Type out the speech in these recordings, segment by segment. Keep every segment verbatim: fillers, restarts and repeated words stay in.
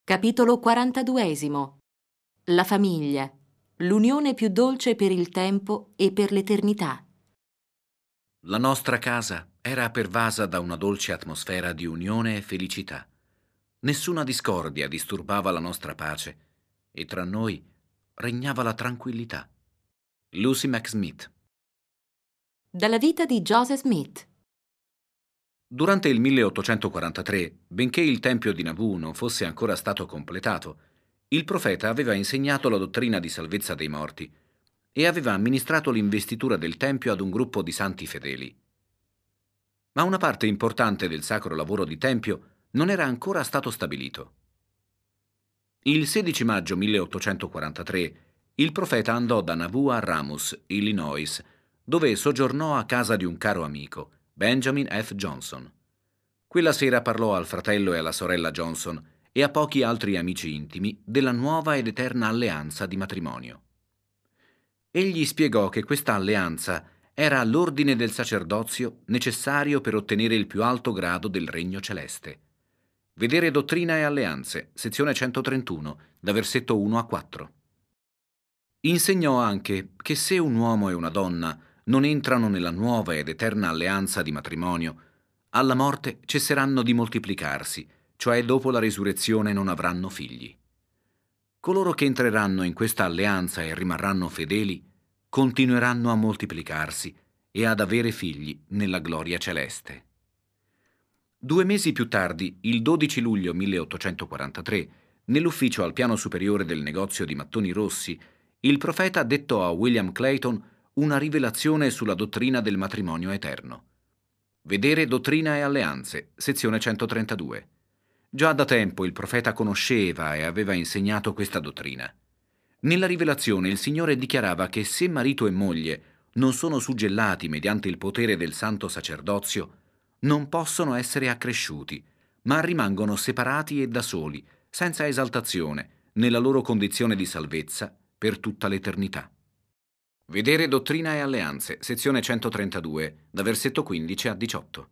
Capitolo quarantaduesimo. La famiglia, l'unione più dolce per il tempo e per l'eternità. La nostra casa era pervasa da una dolce atmosfera di unione e felicità. Nessuna discordia disturbava la nostra pace e tra noi regnava la tranquillità. Lucy McSmith. Dalla vita di Joseph Smith. Durante il milleottocentoquarantatré, benché il tempio di Nauvoo non fosse ancora stato completato, il profeta aveva insegnato la dottrina di salvezza dei morti e aveva amministrato l'investitura del tempio ad un gruppo di santi fedeli. Ma una parte importante del sacro lavoro di tempio non era ancora stato stabilito. Il sedici maggio milleottocentoquarantatré il profeta andò da Nauvoo a Ramos, Illinois, dove soggiornò a casa di un caro amico, Benjamin F. Johnson. Quella sera parlò al fratello e alla sorella Johnson e a pochi altri amici intimi della nuova ed eterna alleanza di matrimonio. Egli spiegò che questa alleanza era l'ordine del sacerdozio necessario per ottenere il più alto grado del regno celeste. Vedere Dottrina e Alleanze, sezione centotrentuno, da versetto uno a quattro. Insegnò anche che se un uomo e una donna non entrano nella nuova ed eterna alleanza di matrimonio, alla morte cesseranno di moltiplicarsi, cioè dopo la risurrezione non avranno figli. Coloro che entreranno in questa alleanza e rimarranno fedeli continueranno a moltiplicarsi e ad avere figli nella gloria celeste. Due mesi più tardi, il dodici luglio milleottocentoquarantatré, nell'ufficio al piano superiore del negozio di mattoni rossi, il profeta dettò a William Clayton una rivelazione sulla dottrina del matrimonio eterno. Vedere Dottrina e Alleanze, sezione centotrentadue. Già da tempo il profeta conosceva e aveva insegnato questa dottrina. Nella rivelazione il Signore dichiarava che se marito e moglie non sono suggellati mediante il potere del santo sacerdozio, non possono essere accresciuti, ma rimangono separati e da soli, senza esaltazione, nella loro condizione di salvezza per tutta l'eternità. Vedere Dottrina e Alleanze, sezione centotrentadue, da versetto quindici a diciotto.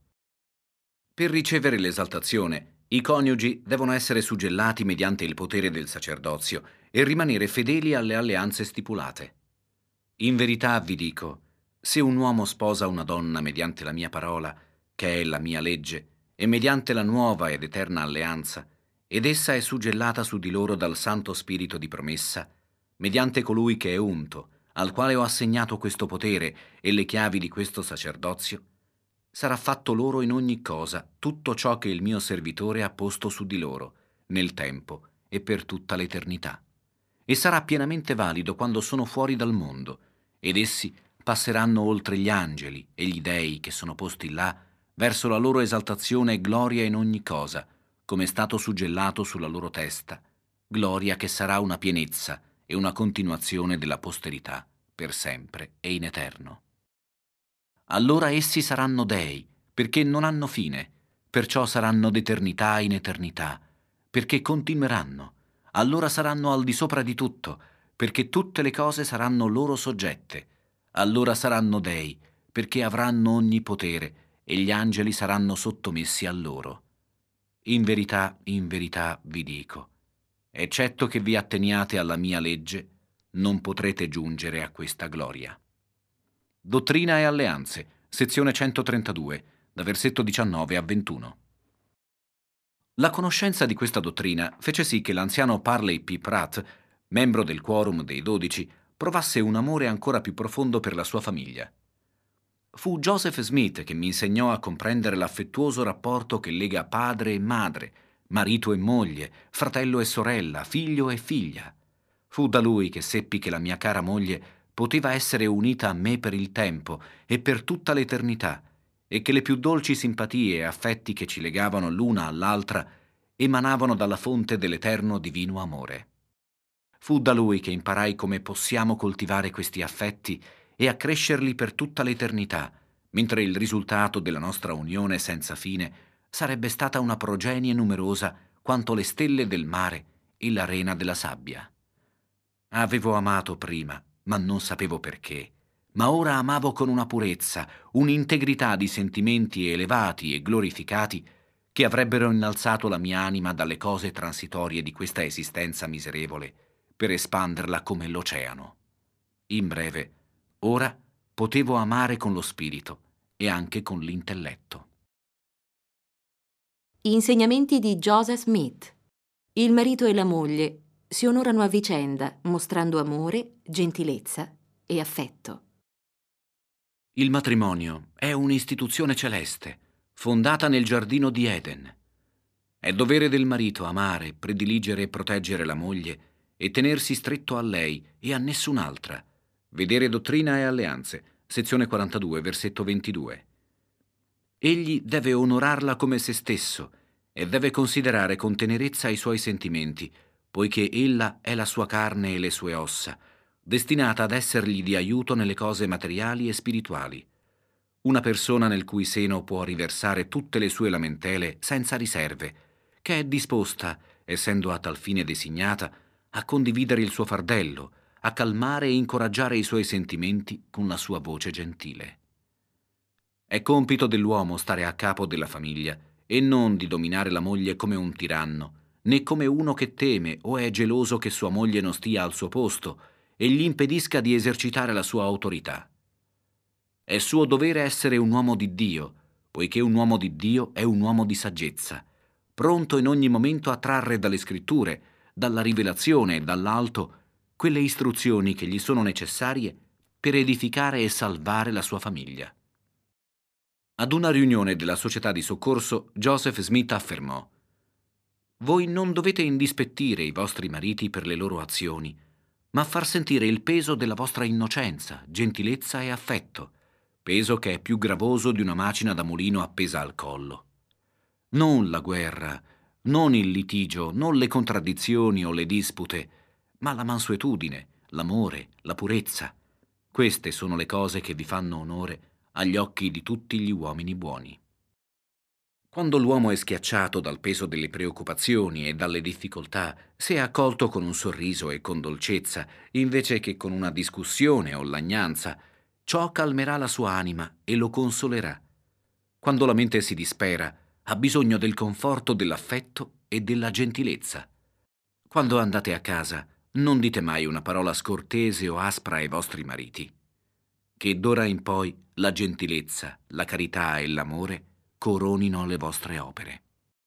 Per ricevere l'esaltazione, i coniugi devono essere suggellati mediante il potere del sacerdozio e rimanere fedeli alle alleanze stipulate. In verità vi dico, se un uomo sposa una donna mediante la mia parola, che è la mia legge, e mediante la nuova ed eterna alleanza, ed essa è suggellata su di loro dal Santo Spirito di promessa, mediante colui che è unto, al quale ho assegnato questo potere e le chiavi di questo sacerdozio, sarà fatto loro in ogni cosa tutto ciò che il mio servitore ha posto su di loro, nel tempo e per tutta l'eternità. E sarà pienamente valido quando sono fuori dal mondo, ed essi passeranno oltre gli angeli e gli dei che sono posti là, verso la loro esaltazione e gloria in ogni cosa, come è stato suggellato sulla loro testa, gloria che sarà una pienezza e una continuazione della posterità per sempre e in eterno. Allora essi saranno dei, perché non hanno fine, perciò saranno d'eternità in eternità, perché continueranno. Allora saranno al di sopra di tutto, perché tutte le cose saranno loro soggette. Allora saranno dei, perché avranno ogni potere, e gli angeli saranno sottomessi a loro. In verità, in verità vi dico, eccetto che vi atteniate alla mia legge, non potrete giungere a questa gloria. Dottrina e Alleanze, sezione centotrentadue, da versetto diciannove a ventuno. La conoscenza di questa dottrina fece sì che l'anziano Parley P. Pratt, membro del quorum dei dodici, provasse un amore ancora più profondo per la sua famiglia. Fu Joseph Smith che mi insegnò a comprendere l'affettuoso rapporto che lega padre e madre, marito e moglie, fratello e sorella, figlio e figlia. Fu da lui che seppi che la mia cara moglie poteva essere unita a me per il tempo e per tutta l'eternità, e che le più dolci simpatie e affetti che ci legavano l'una all'altra emanavano dalla fonte dell'eterno divino amore. Fu da lui che imparai come possiamo coltivare questi affetti e accrescerli per tutta l'eternità, mentre il risultato della nostra unione senza fine sarebbe stata una progenie numerosa quanto le stelle del mare e l'arena della sabbia. Avevo amato prima, ma non sapevo perché, ma ora amavo con una purezza, un'integrità di sentimenti elevati e glorificati che avrebbero innalzato la mia anima dalle cose transitorie di questa esistenza miserevole per espanderla come l'oceano. In breve, ora potevo amare con lo spirito e anche con l'intelletto. Insegnamenti di Joseph Smith. Il marito e la moglie si onorano a vicenda, mostrando amore, gentilezza e affetto. Il matrimonio è un'istituzione celeste, fondata nel giardino di Eden. È dovere del marito amare, prediligere e proteggere la moglie e tenersi stretto a lei e a nessun'altra. Vedere Dottrina e Alleanze, sezione quarantadue, versetto ventidue. Egli deve onorarla come se stesso e deve considerare con tenerezza i suoi sentimenti, poiché ella è la sua carne e le sue ossa, destinata ad essergli di aiuto nelle cose materiali e spirituali. Una persona nel cui seno può riversare tutte le sue lamentele senza riserve, che è disposta, essendo a tal fine designata, a condividere il suo fardello, a calmare e incoraggiare i suoi sentimenti con la sua voce gentile. È compito dell'uomo stare a capo della famiglia e non di dominare la moglie come un tiranno, né come uno che teme o è geloso che sua moglie non stia al suo posto e gli impedisca di esercitare la sua autorità. È suo dovere essere un uomo di Dio, poiché un uomo di Dio è un uomo di saggezza, pronto in ogni momento a trarre dalle scritture, dalla rivelazione e dall'alto quelle istruzioni che gli sono necessarie per edificare e salvare la sua famiglia. Ad una riunione della società di soccorso, Joseph Smith affermò: «Voi non dovete indispettire i vostri mariti per le loro azioni, ma far sentire il peso della vostra innocenza, gentilezza e affetto, peso che è più gravoso di una macina da mulino appesa al collo. Non la guerra, non il litigio, non le contraddizioni o le dispute, ma la mansuetudine, l'amore, la purezza. Queste sono le cose che vi fanno onore agli occhi di tutti gli uomini buoni». Quando l'uomo è schiacciato dal peso delle preoccupazioni e dalle difficoltà, se è accolto con un sorriso e con dolcezza, invece che con una discussione o lagnanza, ciò calmerà la sua anima e lo consolerà. Quando la mente si dispera, ha bisogno del conforto dell'affetto e della gentilezza. Quando andate a casa, non dite mai una parola scortese o aspra ai vostri mariti. Che d'ora in poi la gentilezza, la carità e l'amore coronino le vostre opere.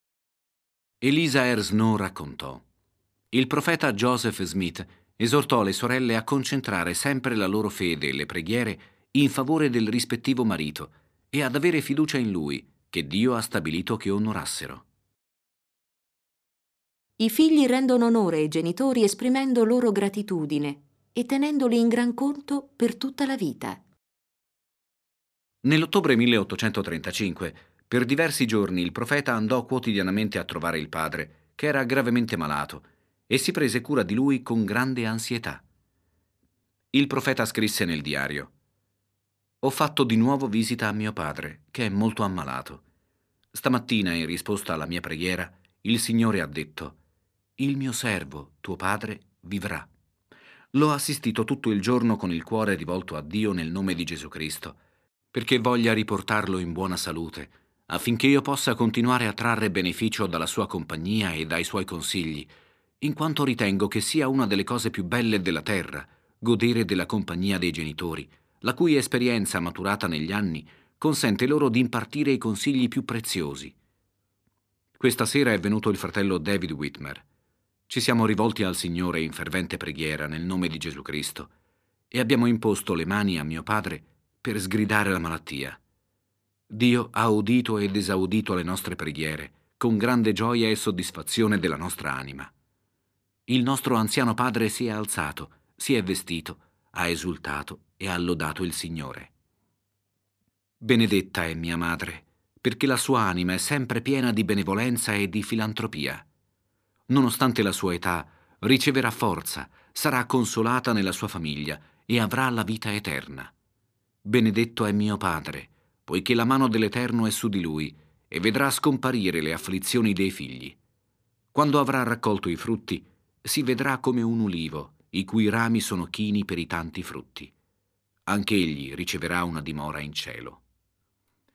Eliza R. Snow raccontò: il profeta Joseph Smith esortò le sorelle a concentrare sempre la loro fede e le preghiere in favore del rispettivo marito e ad avere fiducia in lui, che Dio ha stabilito che onorassero. I figli rendono onore ai genitori esprimendo loro gratitudine e tenendoli in gran conto per tutta la vita. Nell'ottobre milleottocentotrentacinque, per diversi giorni il profeta andò quotidianamente a trovare il padre, che era gravemente malato, e si prese cura di lui con grande ansietà. Il profeta scrisse nel diario: «Ho fatto di nuovo visita a mio padre, che è molto ammalato. Stamattina, in risposta alla mia preghiera, il Signore ha detto: il mio servo, tuo padre, vivrà. L'ho assistito tutto il giorno con il cuore rivolto a Dio nel nome di Gesù Cristo, perché voglia riportarlo in buona salute, affinché io possa continuare a trarre beneficio dalla sua compagnia e dai suoi consigli, in quanto ritengo che sia una delle cose più belle della terra, godere della compagnia dei genitori, la cui esperienza maturata negli anni consente loro di impartire i consigli più preziosi. Questa sera è venuto il fratello David Whitmer. Ci siamo rivolti al Signore in fervente preghiera nel nome di Gesù Cristo e abbiamo imposto le mani a mio padre per sgridare la malattia. Dio ha udito ed esaudito le nostre preghiere con grande gioia e soddisfazione della nostra anima. Il nostro anziano padre si è alzato, si è vestito, ha esultato e ha lodato il Signore. Benedetta è mia madre, perché la sua anima è sempre piena di benevolenza e di filantropia. Nonostante la sua età, riceverà forza, sarà consolata nella sua famiglia e avrà la vita eterna. Benedetto è mio padre, poiché la mano dell'Eterno è su di lui e vedrà scomparire le afflizioni dei figli. Quando avrà raccolto i frutti, si vedrà come un ulivo, i cui rami sono chini per i tanti frutti. Anche egli riceverà una dimora in cielo.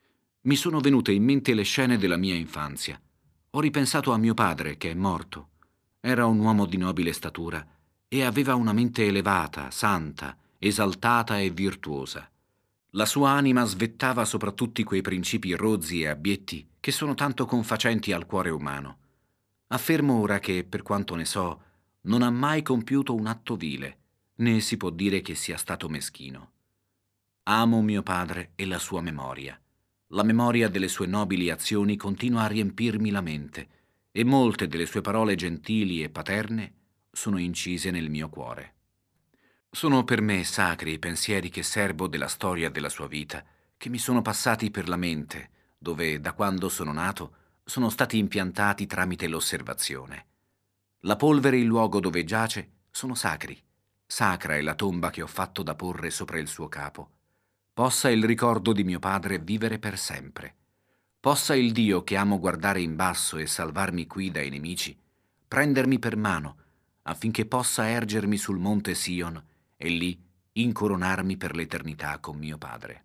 Mi sono venute in mente le scene della mia infanzia. Ho ripensato a mio padre, che è morto. Era un uomo di nobile statura e aveva una mente elevata, santa, esaltata e virtuosa. La sua anima svettava sopra tutti quei principi rozzi e abietti che sono tanto confacenti al cuore umano. Affermo ora che, per quanto ne so, non ha mai compiuto un atto vile, né si può dire che sia stato meschino. Amo mio padre e la sua memoria. La memoria delle sue nobili azioni continua a riempirmi la mente e molte delle sue parole gentili e paterne sono incise nel mio cuore. Sono per me sacri i pensieri che serbo della storia della sua vita, che mi sono passati per la mente, dove, da quando sono nato, sono stati impiantati tramite l'osservazione. La polvere e il luogo dove giace sono sacri. Sacra è la tomba che ho fatto da porre sopra il suo capo. Possa il ricordo di mio padre vivere per sempre. Possa il Dio che amo guardare in basso e salvarmi qui dai nemici, prendermi per mano, affinché possa ergermi sul monte Sion e lì incoronarmi per l'eternità con mio padre.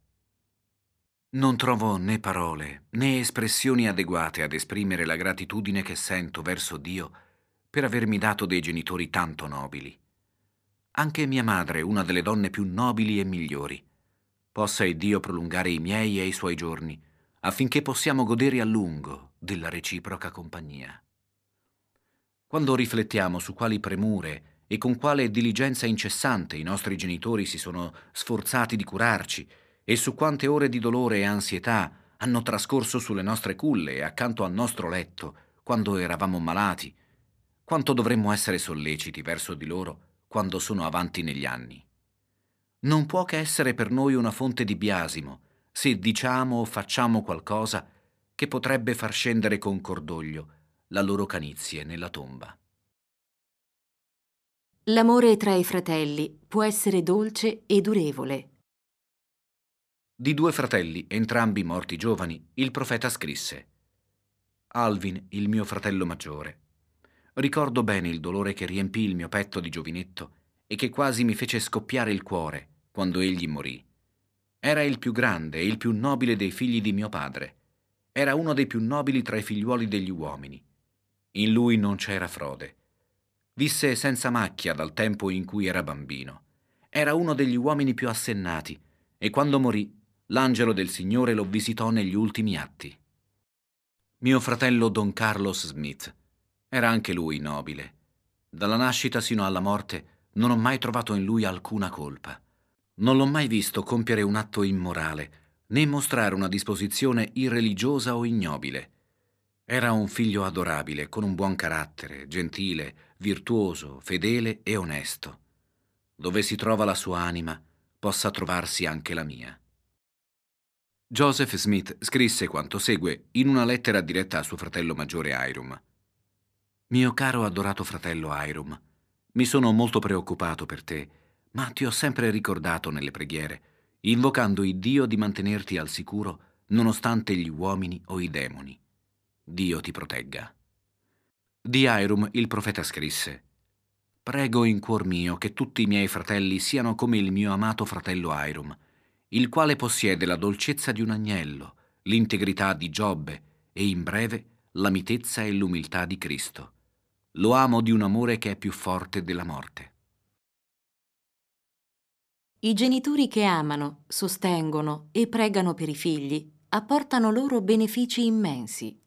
Non trovo né parole né espressioni adeguate ad esprimere la gratitudine che sento verso Dio per avermi dato dei genitori tanto nobili. Anche mia madre è una delle donne più nobili e migliori. Possa il Dio prolungare i miei e i suoi giorni, affinché possiamo godere a lungo della reciproca compagnia. Quando riflettiamo su quali premure e con quale diligenza incessante i nostri genitori si sono sforzati di curarci e su quante ore di dolore e ansietà hanno trascorso sulle nostre culle e accanto al nostro letto quando eravamo malati, quanto dovremmo essere solleciti verso di loro quando sono avanti negli anni. Non può che essere per noi una fonte di biasimo se diciamo o facciamo qualcosa che potrebbe far scendere con cordoglio la loro canizie nella tomba. L'amore tra i fratelli può essere dolce e durevole. Di due fratelli, entrambi morti giovani, il profeta scrisse: Alvin, il mio fratello maggiore. Ricordo bene il dolore che riempì il mio petto di giovinetto e che quasi mi fece scoppiare il cuore quando egli morì. Era il più grande e il più nobile dei figli di mio padre. Era uno dei più nobili tra i figliuoli degli uomini. In lui non c'era frode. Visse senza macchia dal tempo in cui era bambino. Era uno degli uomini più assennati e quando morì, l'angelo del Signore lo visitò negli ultimi atti. Mio fratello Don Carlos Smith era anche lui nobile. Dalla nascita sino alla morte non ho mai trovato in lui alcuna colpa. Non l'ho mai visto compiere un atto immorale, né mostrare una disposizione irreligiosa o ignobile. Era un figlio adorabile, con un buon carattere, gentile, virtuoso, fedele e onesto. Dove si trova la sua anima, possa trovarsi anche la mia. Joseph Smith scrisse quanto segue in una lettera diretta a suo fratello maggiore Hyrum. Mio caro adorato fratello Hyrum, mi sono molto preoccupato per te, ma ti ho sempre ricordato nelle preghiere, invocando il Dio di mantenerti al sicuro nonostante gli uomini o i demoni. Dio ti protegga. Di Hyrum il profeta scrisse: Prego in cuor mio che tutti i miei fratelli siano come il mio amato fratello Hyrum, il quale possiede la dolcezza di un agnello, l'integrità di Giobbe e, in breve, la mitezza e l'umiltà di Cristo. Lo amo di un amore che è più forte della morte. I genitori che amano, sostengono e pregano per i figli apportano loro benefici immensi.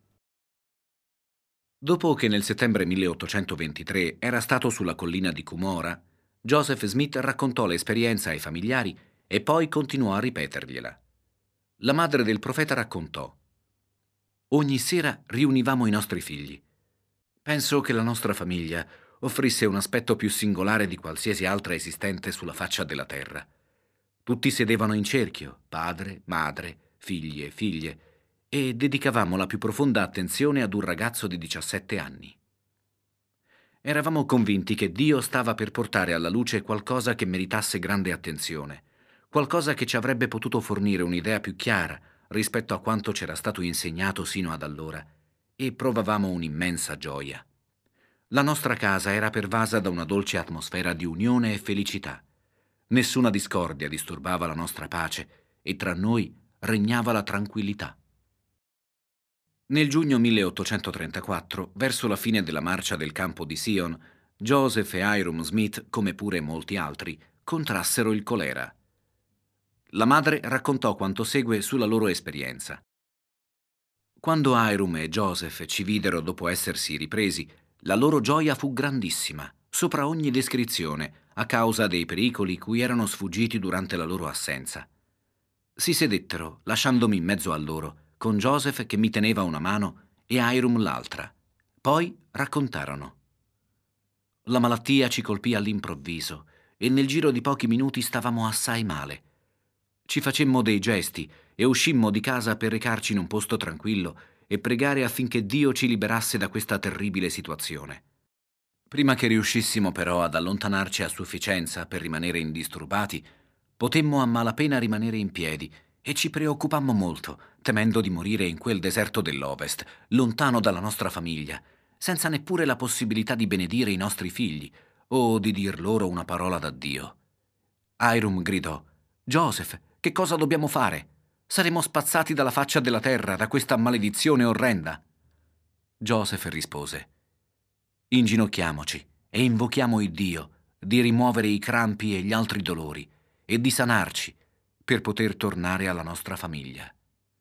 Dopo che nel settembre milleottocentoventitré era stato sulla collina di Cumora, Joseph Smith raccontò l'esperienza ai familiari e poi continuò a ripetergliela. La madre del profeta raccontò: Ogni sera riunivamo i nostri figli. Penso che la nostra famiglia offrisse un aspetto più singolare di qualsiasi altra esistente sulla faccia della terra. Tutti sedevano in cerchio, padre, madre, figli e figlie, e dedicavamo la più profonda attenzione ad un ragazzo di diciassette anni. Eravamo convinti che Dio stava per portare alla luce qualcosa che meritasse grande attenzione, qualcosa che ci avrebbe potuto fornire un'idea più chiara rispetto a quanto c'era stato insegnato sino ad allora, e provavamo un'immensa gioia. La nostra casa era pervasa da una dolce atmosfera di unione e felicità. Nessuna discordia disturbava la nostra pace e tra noi regnava la tranquillità. Nel giugno milleottocentotrentaquattro, verso la fine della marcia del campo di Sion, Joseph e Hyrum Smith, come pure molti altri, contrassero il colera. La madre raccontò quanto segue sulla loro esperienza. Quando Hyrum e Joseph ci videro dopo essersi ripresi, la loro gioia fu grandissima, sopra ogni descrizione, a causa dei pericoli cui erano sfuggiti durante la loro assenza. Si sedettero, lasciandomi in mezzo a loro, con Joseph che mi teneva una mano e Hyrum l'altra. Poi raccontarono. La malattia ci colpì all'improvviso e nel giro di pochi minuti stavamo assai male. Ci facemmo dei gesti e uscimmo di casa per recarci in un posto tranquillo e pregare affinché Dio ci liberasse da questa terribile situazione. Prima che riuscissimo però ad allontanarci a sufficienza per rimanere indisturbati, potemmo a malapena rimanere in piedi e ci preoccupammo molto, temendo di morire in quel deserto dell'Ovest, lontano dalla nostra famiglia, senza neppure la possibilità di benedire i nostri figli o di dir loro una parola d'addio. Hyrum gridò: «Joseph, che cosa dobbiamo fare? Saremo spazzati dalla faccia della terra da questa maledizione orrenda». Joseph rispose: «Inginocchiamoci e invochiamo il Dio di rimuovere i crampi e gli altri dolori e di sanarci per poter tornare alla nostra famiglia».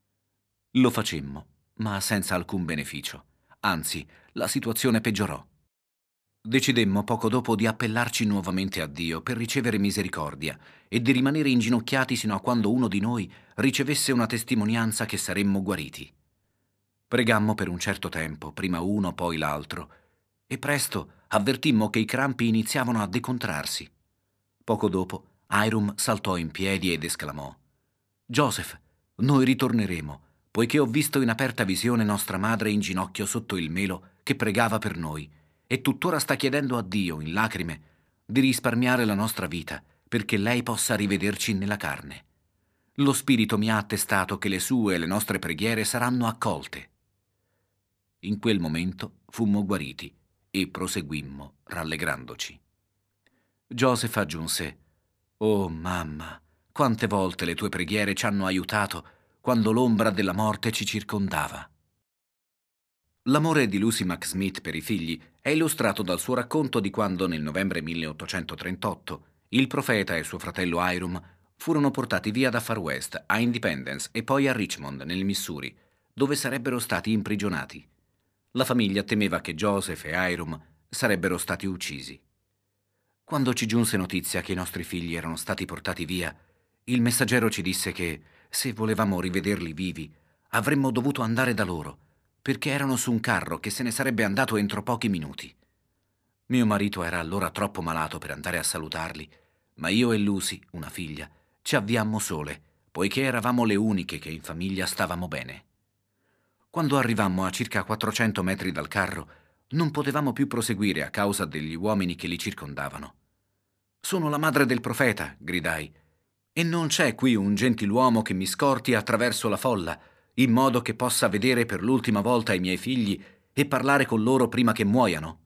Lo facemmo, ma senza alcun beneficio. Anzi, la situazione peggiorò. Decidemmo poco dopo di appellarci nuovamente a Dio per ricevere misericordia e di rimanere inginocchiati sino a quando uno di noi ricevesse una testimonianza che saremmo guariti. Pregammo per un certo tempo, prima uno poi l'altro, e presto avvertimmo che i crampi iniziavano a decontrarsi. Poco dopo Hyrum saltò in piedi ed esclamò: «Joseph, noi ritorneremo, poiché ho visto in aperta visione nostra madre in ginocchio sotto il melo che pregava per noi e tuttora sta chiedendo a Dio, in lacrime, di risparmiare la nostra vita perché lei possa rivederci nella carne. Lo Spirito mi ha attestato che le sue e le nostre preghiere saranno accolte». In quel momento fummo guariti e proseguimmo rallegrandoci. Joseph aggiunse: «Oh mamma, quante volte le tue preghiere ci hanno aiutato quando l'ombra della morte ci circondava». L'amore di Lucy Mack Smith per i figli è illustrato dal suo racconto di quando nel novembre milleottocentotrentotto il profeta e suo fratello Hyrum furono portati via da Far West a Independence e poi a Richmond, nel Missouri, dove sarebbero stati imprigionati. La famiglia temeva che Joseph e Hyrum sarebbero stati uccisi. Quando ci giunse notizia che i nostri figli erano stati portati via, il messaggero ci disse che, se volevamo rivederli vivi, avremmo dovuto andare da loro, perché erano su un carro che se ne sarebbe andato entro pochi minuti. Mio marito era allora troppo malato per andare a salutarli, ma io e Lucy, una figlia, ci avviammo sole, poiché eravamo le uniche che in famiglia stavamo bene. Quando arrivammo a circa quattrocento metri dal carro, non potevamo più proseguire a causa degli uomini che li circondavano. «Sono la madre del profeta», gridai, «e non c'è qui un gentiluomo che mi scorti attraverso la folla, in modo che possa vedere per l'ultima volta i miei figli e parlare con loro prima che muoiano».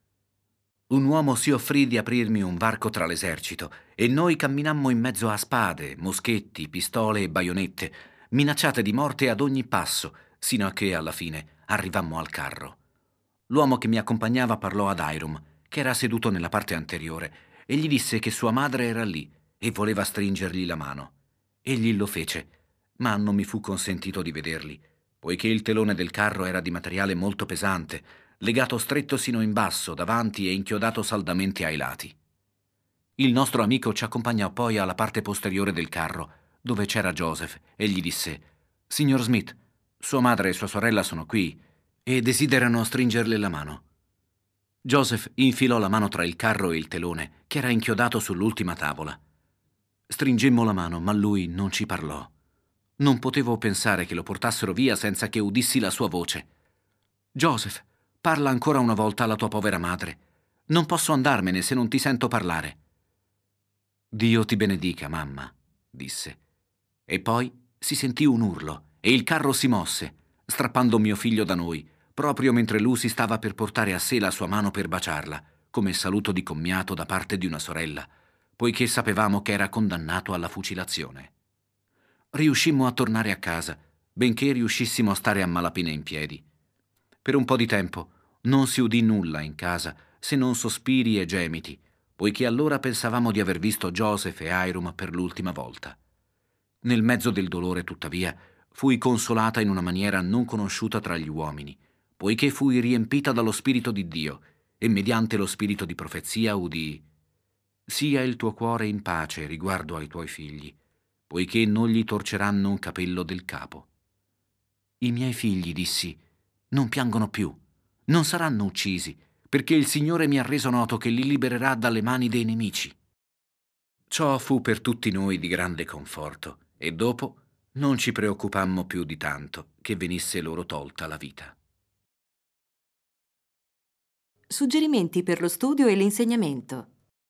Un uomo si offrì di aprirmi un varco tra l'esercito e noi camminammo in mezzo a spade, moschetti, pistole e baionette, minacciate di morte ad ogni passo, sino a che, alla fine, arrivammo al carro. L'uomo che mi accompagnava parlò ad Hyrum, che era seduto nella parte anteriore, e gli disse che sua madre era lì e voleva stringergli la mano. Egli lo fece, ma non mi fu consentito di vederli, poiché il telone del carro era di materiale molto pesante, legato stretto sino in basso, davanti e inchiodato saldamente ai lati. Il nostro amico ci accompagnò poi alla parte posteriore del carro, dove c'era Joseph, e gli disse: «Signor Smith, sua madre e sua sorella sono qui e desiderano stringerle la mano». Joseph infilò la mano tra il carro e il telone, che era inchiodato sull'ultima tavola. Stringemmo la mano, ma lui non ci parlò. Non potevo pensare che lo portassero via senza che udissi la sua voce. «Joseph, parla ancora una volta alla tua povera madre. Non posso andarmene se non ti sento parlare». «Dio ti benedica, mamma», disse. E poi si sentì un urlo e il carro si mosse, strappando mio figlio da noi, proprio mentre Lucy stava per portare a sé la sua mano per baciarla, come saluto di commiato da parte di una sorella, poiché sapevamo che era condannato alla fucilazione. Riuscimmo a tornare a casa, benché riuscissimo a stare a malapena in piedi. Per un po' di tempo non si udì nulla in casa se non sospiri e gemiti, poiché allora pensavamo di aver visto Joseph e Hiram per l'ultima volta. Nel mezzo del dolore, tuttavia, fui consolata in una maniera non conosciuta tra gli uomini, poiché fui riempita dallo Spirito di Dio e mediante lo spirito di profezia udii: «Sia il tuo cuore in pace riguardo ai tuoi figli, poiché non gli torceranno un capello del capo». I miei figli, dissi, non piangono più, non saranno uccisi, perché il Signore mi ha reso noto che li libererà dalle mani dei nemici. Ciò fu per tutti noi di grande conforto, e dopo non ci preoccupammo più di tanto che venisse loro tolta la vita. Suggerimenti per lo studio e l'insegnamento.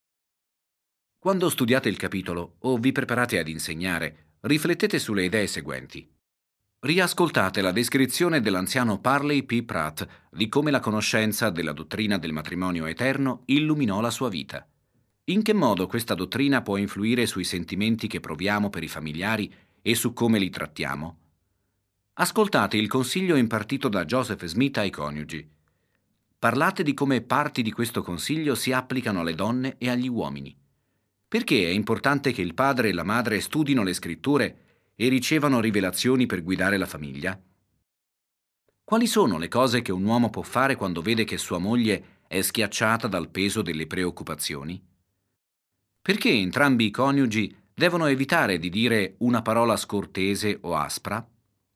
Quando studiate il capitolo o vi preparate ad insegnare, riflettete sulle idee seguenti. Riascoltate la descrizione dell'anziano Parley P. Pratt di come la conoscenza della dottrina del matrimonio eterno illuminò la sua vita. In che modo questa dottrina può influire sui sentimenti che proviamo per i familiari e su come li trattiamo? Ascoltate il consiglio impartito da Joseph Smith ai coniugi. Parlate di come parti di questo consiglio si applicano alle donne e agli uomini. Perché è importante che il padre e la madre studino le scritture e ricevano rivelazioni per guidare la famiglia? Quali sono le cose che un uomo può fare quando vede che sua moglie è schiacciata dal peso delle preoccupazioni? Perché entrambi i coniugi devono evitare di dire una parola scortese o aspra?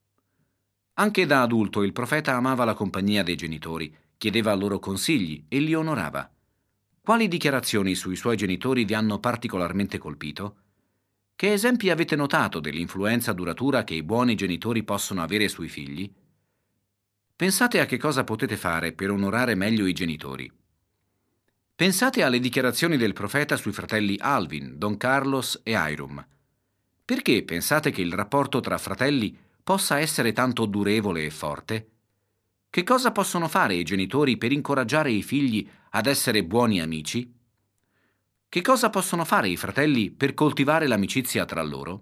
Anche da adulto il profeta amava la compagnia dei genitori, chiedeva loro consigli e li onorava. Quali dichiarazioni sui suoi genitori vi hanno particolarmente colpito? Che esempi avete notato dell'influenza duratura che i buoni genitori possono avere sui figli? Pensate a che cosa potete fare per onorare meglio i genitori. Pensate alle dichiarazioni del profeta sui fratelli Alvin, Don Carlos e Hiram. Perché pensate che il rapporto tra fratelli possa essere tanto durevole e forte? Che cosa possono fare i genitori per incoraggiare i figli ad essere buoni amici? Che cosa possono fare i fratelli per coltivare l'amicizia tra loro?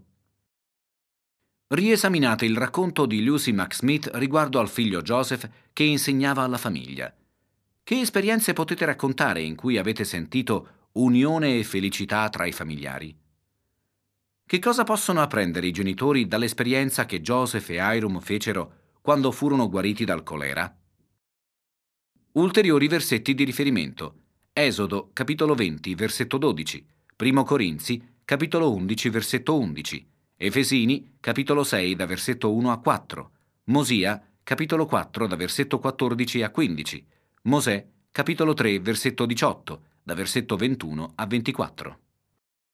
Riesaminate il racconto di Lucy McSmith riguardo al figlio Joseph che insegnava alla famiglia. Che esperienze potete raccontare in cui avete sentito unione e felicità tra i familiari? Che cosa possono apprendere i genitori dall'esperienza che Joseph e Hiram fecero quando furono guariti dal colera? Ulteriori versetti di riferimento. Esodo, capitolo venti, versetto dodici. Primo Corinzi, capitolo undici, versetto undici. Efesini, capitolo sei, da versetto uno a quattro. Mosia, capitolo quattro, da versetto quattordici a quindici. Mosè, capitolo tre, versetto diciotto, da versetto ventuno a ventiquattro.